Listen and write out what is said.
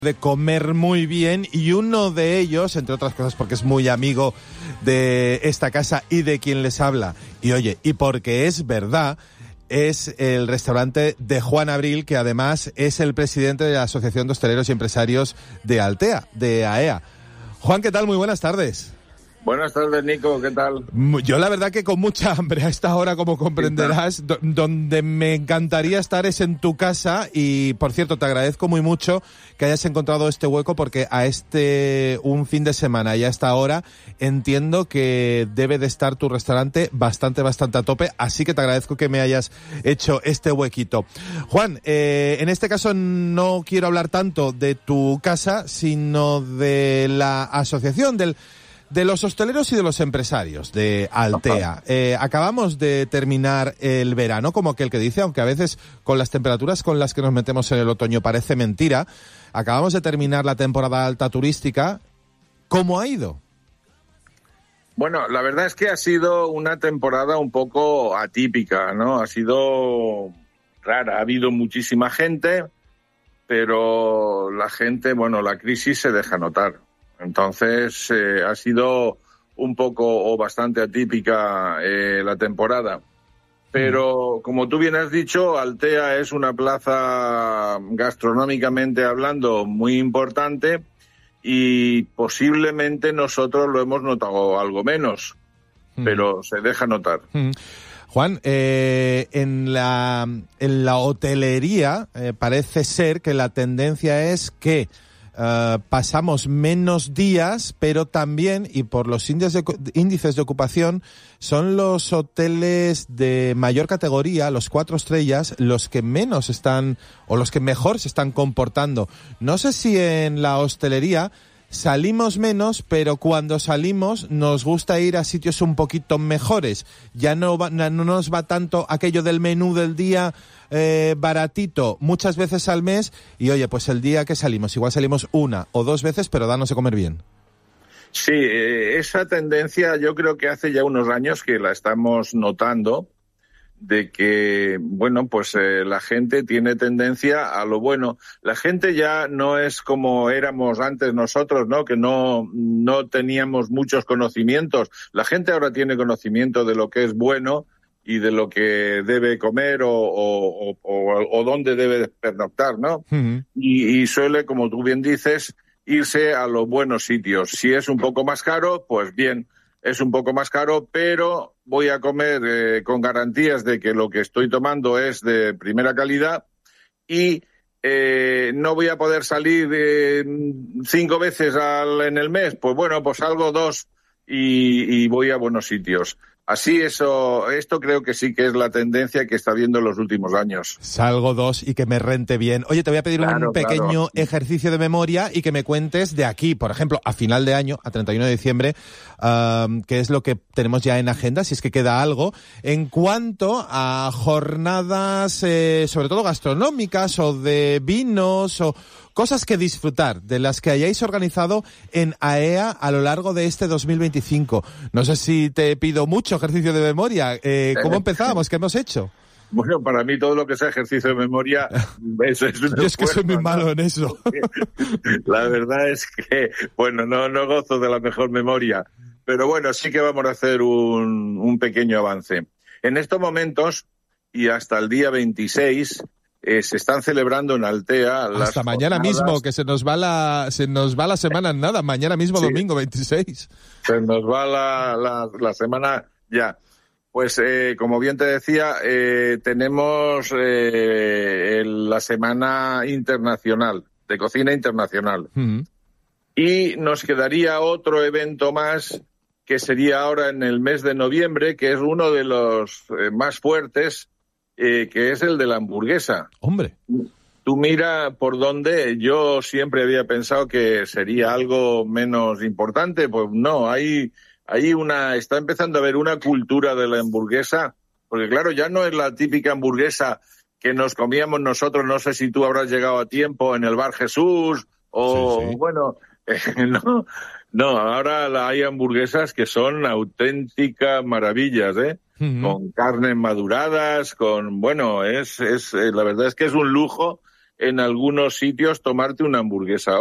de comer muy bien, y uno de ellos, entre otras cosas porque es muy amigo de esta casa y de quien les habla, y oye, y porque es verdad, es el restaurante de Juan Abril, que además es el presidente de la Asociación de Hosteleros y Empresarios de Altea, de AEA. Juan, ¿qué tal? Muy buenas tardes. Buenas tardes, Nico, ¿qué tal? Yo la verdad que con mucha hambre a esta hora, como comprenderás, donde me encantaría estar es en tu casa, y por cierto te agradezco muy mucho que hayas encontrado este hueco, porque un fin de semana y a esta hora entiendo que debe de estar tu restaurante bastante a tope, así que te agradezco que me hayas hecho este huequito. Juan, en este caso no quiero hablar tanto de tu casa, sino de la asociación de los hosteleros y de los empresarios de Altea. Acabamos de terminar el verano, como aquel que dice, aunque a veces con las temperaturas con las que nos metemos en el otoño parece mentira. Acabamos de terminar la temporada alta turística. ¿Cómo ha ido? Bueno, la verdad es que ha sido una temporada un poco atípica, ¿no? Ha sido rara, ha habido muchísima gente, pero la gente, bueno, la crisis se deja notar. Entonces, ha sido un poco o bastante atípica la temporada. Pero, como tú bien has dicho, Altea es una plaza gastronómicamente hablando muy importante, y posiblemente nosotros lo hemos notado algo menos, pero se deja notar. Juan, en la hotelería parece ser que la tendencia es que pasamos menos días, pero también, y por los índices de ocupación, son los hoteles de mayor categoría, los 4 estrellas, los que menos están, o los que mejor se están comportando. No sé si en la hostelería salimos menos, pero cuando salimos nos gusta ir a sitios un poquito mejores. Ya no nos va tanto aquello del menú del día baratito muchas veces al mes, y oye, pues el día que salimos, igual salimos 1 o 2 veces, pero danos de comer bien. Sí, esa tendencia yo creo que hace ya unos años que la estamos notando, de que, bueno, pues la gente tiene tendencia a lo bueno. La gente ya no es como éramos antes nosotros, ¿no? Que no teníamos muchos conocimientos. La gente ahora tiene conocimiento de lo que es bueno y de lo que debe comer o dónde debe pernoctar, ¿no? Uh-huh. Y suele, como tú bien dices, irse a los buenos sitios. Si es un poco más caro, pues bien, es un poco más caro, pero voy a comer con garantías de que lo que estoy tomando es de primera calidad, y no voy a poder salir 5 veces en el mes. Pues bueno, pues salgo 2 y voy a buenos sitios. Así esto creo que sí que es la tendencia que está viendo en los últimos años. Salgo 2 y que me rente bien. Oye, te voy a pedir un pequeño ejercicio de memoria y que me cuentes de aquí, por ejemplo, a final de año, a 31 de diciembre, qué es lo que tenemos ya en agenda, si es que queda algo, en cuanto a jornadas, sobre todo gastronómicas o de vinos o cosas que disfrutar, de las que hayáis organizado en AEA a lo largo de este 2025. No sé si te pido mucho ejercicio de memoria. ¿Cómo empezábamos? ¿Qué hemos hecho? Bueno, para mí todo lo que sea ejercicio de memoria, eso es un Yo es que soy muy malo en eso. La verdad es que, bueno, no gozo de la mejor memoria. Pero bueno, sí que vamos a hacer un pequeño avance. En estos momentos, y hasta el día 26... se están celebrando en Altea hasta mañana mismo, que se nos va la semana en nada. Mañana mismo, sí. Domingo 26. Se nos va la semana ya. Pues como bien te decía, tenemos la Semana Internacional, de Cocina Internacional. Uh-huh. Y nos quedaría otro evento más, que sería ahora en el mes de noviembre, que es uno de los más fuertes, que es el de la hamburguesa. ¡Hombre! Tú mira por dónde. Yo siempre había pensado que sería algo menos importante. Pues no, está empezando a haber una cultura de la hamburguesa, porque claro, ya no es la típica hamburguesa que nos comíamos nosotros. No sé si tú habrás llegado a tiempo en el Bar Jesús o sí. Bueno, no, ahora hay hamburguesas que son auténticas maravillas, con carnes maduradas, bueno, la verdad es que es un lujo en algunos sitios tomarte una hamburguesa.